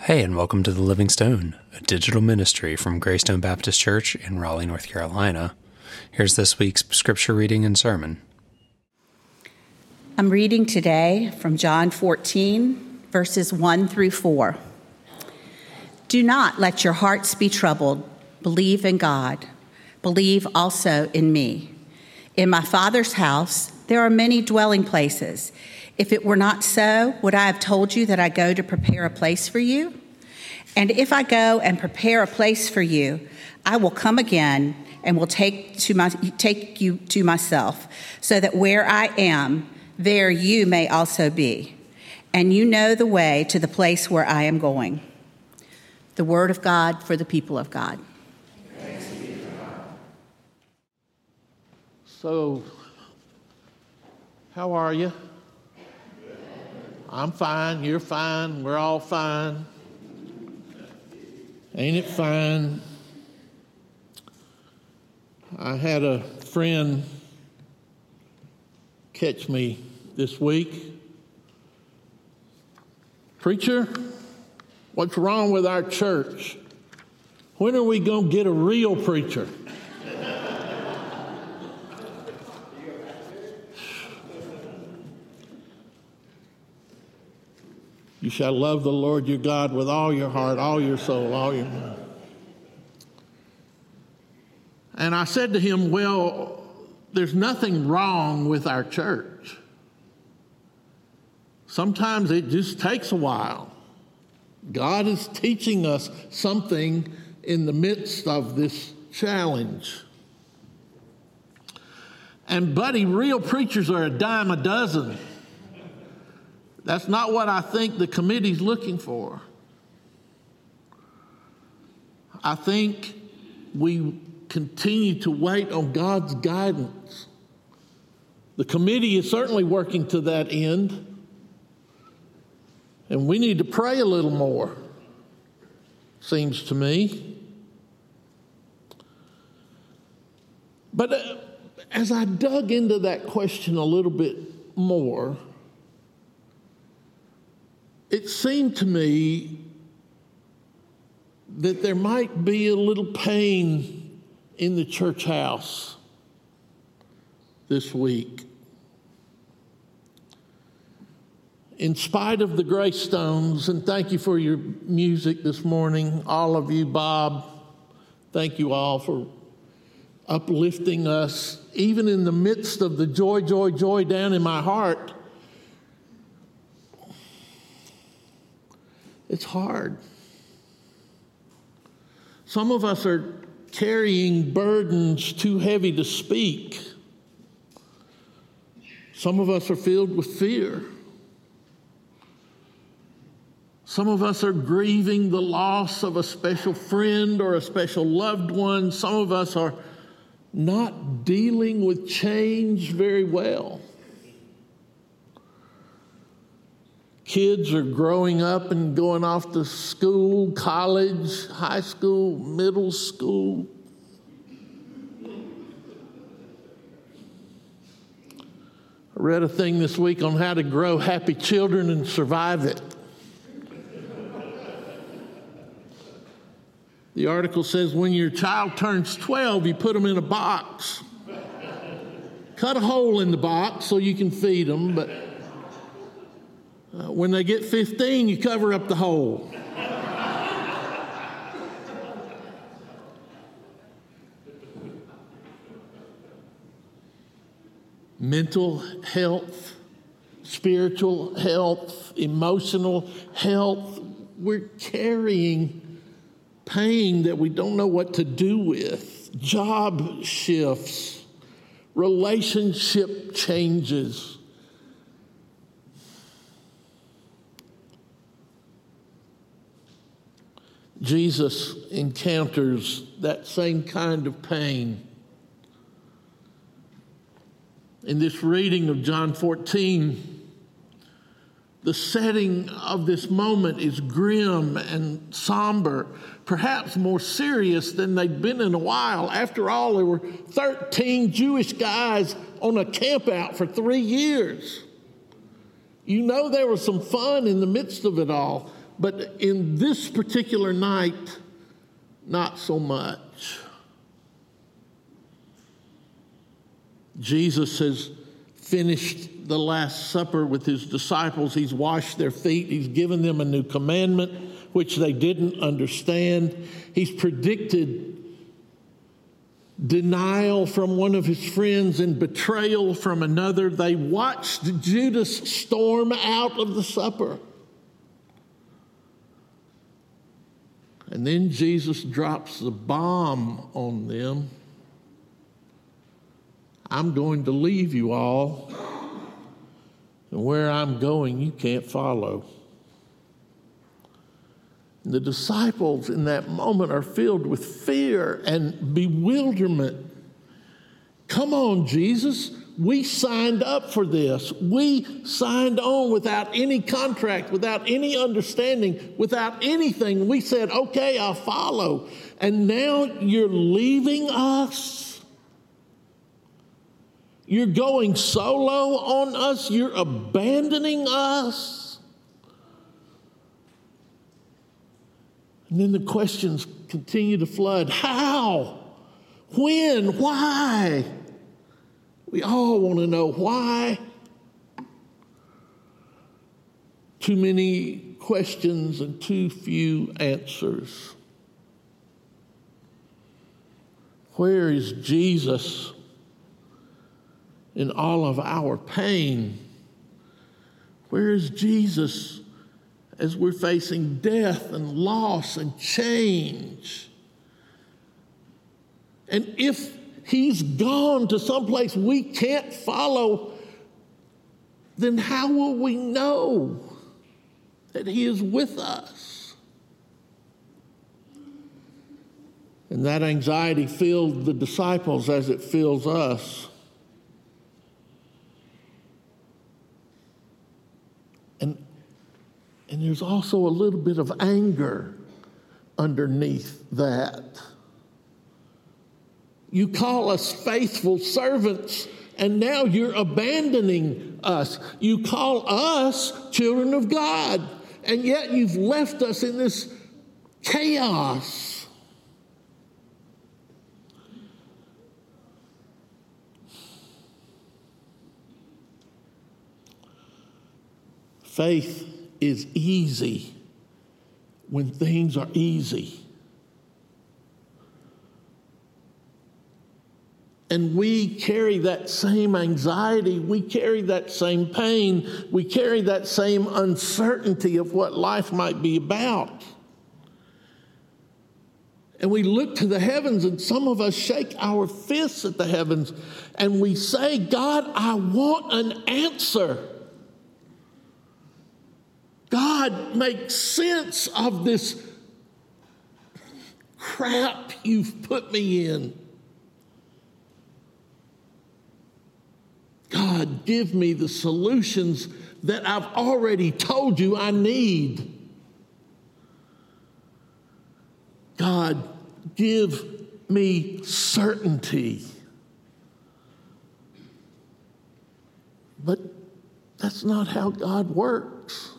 Hey, and welcome to The Living Stone, a digital ministry from Greystone Baptist Church in Raleigh, North Carolina. Here's this week's scripture reading and sermon. I'm reading today from John 14, verses 1 through 4. Do not let your hearts be troubled. Believe in God. Believe also in me. In my Father's house, there are many dwelling places. If it were not so, would I have told you that I go to prepare a place for you? And if I go and prepare a place for you, I will come again and will take you to myself, so that where I am, there you may also be. And you know the way to the place where I am going. The word of God for the people of God. Thanks be to God. So, how are you? I'm fine, you're fine, we're all fine. Ain't it fine? I had a friend catch me this week. Preacher, what's wrong with our church? When are we going to get a real preacher? You shall love the Lord your God with all your heart, all your soul, all your mind. And I said to him, well, there's nothing wrong with our church. Sometimes it just takes a while. God is teaching us something in the midst of this challenge. And buddy, real preachers are a dime a dozen. That's not what I think the committee's looking for. I think we continue to wait on God's guidance. The committee is certainly working to that end, and we need to pray a little more, seems to me. But as I dug into that question a little bit more, it seemed to me that there might be a little pain in the church house this week. In spite of the Greystones, and thank you for your music this morning, all of you, Bob, thank you all for uplifting us, even in the midst of the joy, joy, joy down in my heart. It's hard. Some of us are carrying burdens too heavy to speak. Some of us are filled with fear. Some of us are grieving the loss of a special friend or a special loved one. Some of us are not dealing with change very well. Kids are growing up and going off to school, college, high school, middle school. I read a thing this week on how to grow happy children and survive it. The article says when your child turns 12, you put them in a box. Cut a hole in the box so you can feed them, but when they get 15, you cover up the hole. Mental health, spiritual health, emotional health. We're carrying pain that we don't know what to do with. Job shifts, relationship changes. Jesus encounters that same kind of pain. In this reading of John 14, the setting of this moment is grim and somber, perhaps more serious than they'd been in a while. After all, there were 13 Jewish guys on a campout for 3 years. You know there was some fun in the midst of it all. But in this particular night, not so much. Jesus has finished the Last Supper with his disciples. He's washed their feet. He's given them a new commandment, which they didn't understand. He's predicted denial from one of his friends and betrayal from another. They watched Judas storm out of the supper. And then Jesus drops the bomb on them. I'm going to leave you all, and where I'm going, you can't follow. And the disciples in that moment are filled with fear and bewilderment. Come on, Jesus. We signed up for this. We signed on without any contract, without any understanding, without anything. We said, okay, I'll follow. And now you're leaving us? You're going solo on us? You're abandoning us? And then the questions continue to flood. How? When? Why? We all want to know why. Too many questions and too few answers. Where is Jesus in all of our pain? Where is Jesus as we're facing death and loss and change? And if he's gone to someplace we can't follow, then how will we know that he is with us? And that anxiety filled the disciples as it fills us. And there's also a little bit of anger underneath that. You call us faithful servants, and now you're abandoning us. You call us children of God, and yet you've left us in this chaos. Faith is easy when things are easy. And we carry that same anxiety, we carry that same pain, we carry that same uncertainty of what life might be about. And we look to the heavens, and some of us shake our fists at the heavens, and we say, God, I want an answer. God, make sense of this crap you've put me in. God, give me the solutions that I've already told you I need. God, give me certainty. But that's not how God works.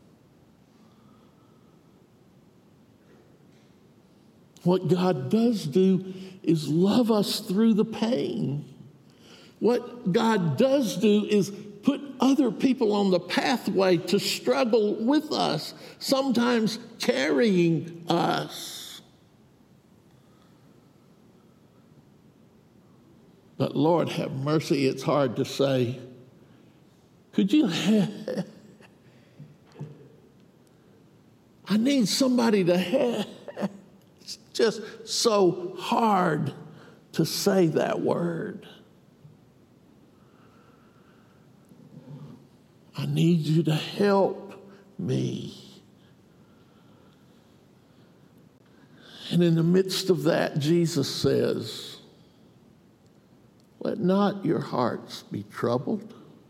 What God does do is love us through the pain. What God does do is put other people on the pathway to struggle with us, sometimes carrying us. But Lord, have mercy, it's hard to say. Could you I need somebody to It's just so hard to say that word. I need you to help me. And in the midst of that, Jesus says, let not your hearts be troubled.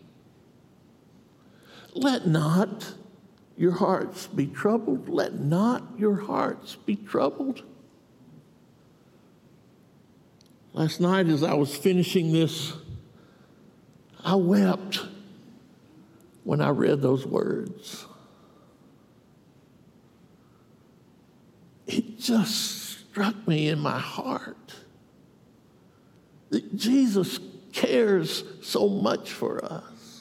Let not your hearts be troubled. Let not your hearts be troubled. Last night as I was finishing this, I wept when I read those words. just struck me in my heart that Jesus cares so much for us.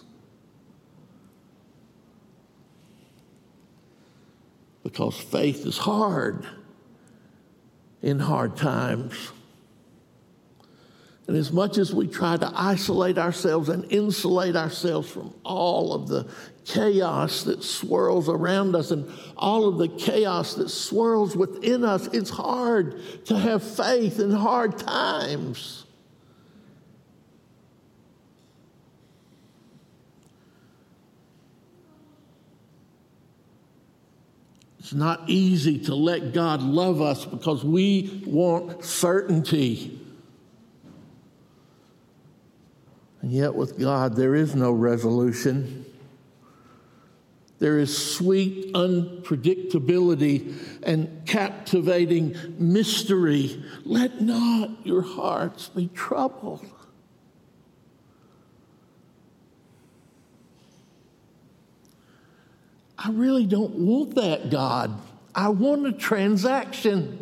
Because faith is hard in hard times. And as much as we try to isolate ourselves and insulate ourselves from all of the chaos that swirls around us and all of the chaos that swirls within us, it's hard to have faith in hard times. It's not easy to let God love us because we want certainty. And yet with God, there is no resolution. There is sweet unpredictability and captivating mystery. Let not your hearts be troubled. I really don't want that, God. I want a transaction.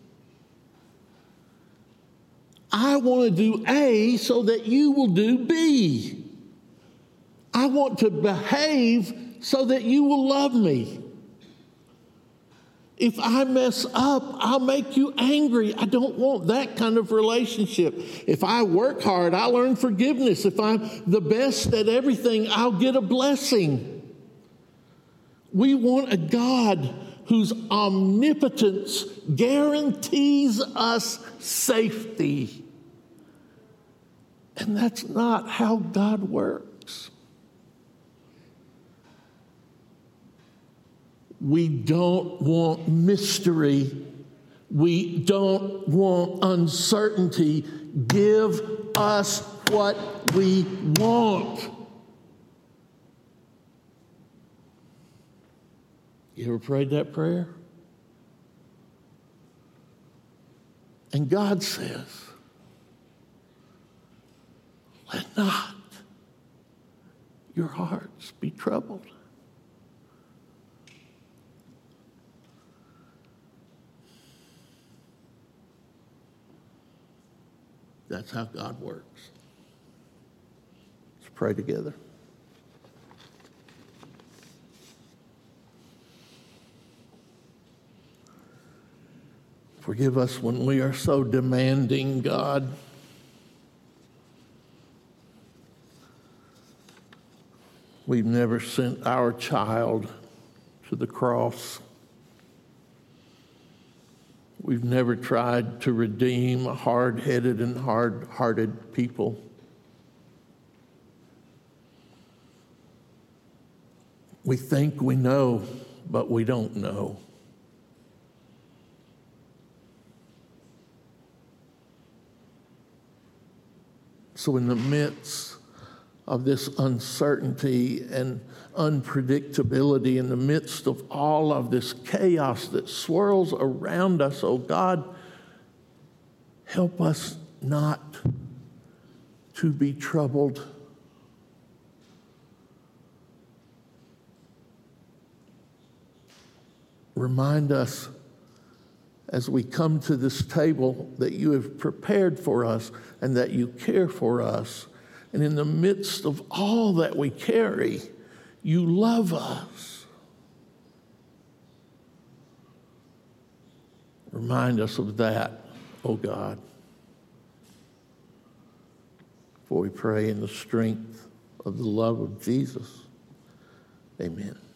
I want to do A so that you will do B. I want to behave so that you will love me. If I mess up, I'll make you angry. I don't want that kind of relationship. If I work hard, I'll earn forgiveness. If I'm the best at everything, I'll get a blessing. We want a God whose omnipotence guarantees us safety. And that's not how God works. We don't want mystery. We don't want uncertainty. Give us what we want. You ever prayed that prayer? And God says, let not your hearts be troubled. That's how God works. Let's pray together. Forgive us when we are so demanding, God. We've never sent our child to the cross. We've never tried to redeem a hard-headed and hard-hearted people. We think we know, but we don't know. So in the midst of this uncertainty and unpredictability, in the midst of all of this chaos that swirls around us, oh God, help us not to be troubled. Remind us as we come to this table that you have prepared for us and that you care for us. And in the midst of all that we carry, you love us. Remind us of that, oh God. For we pray in the strength of the love of Jesus. Amen.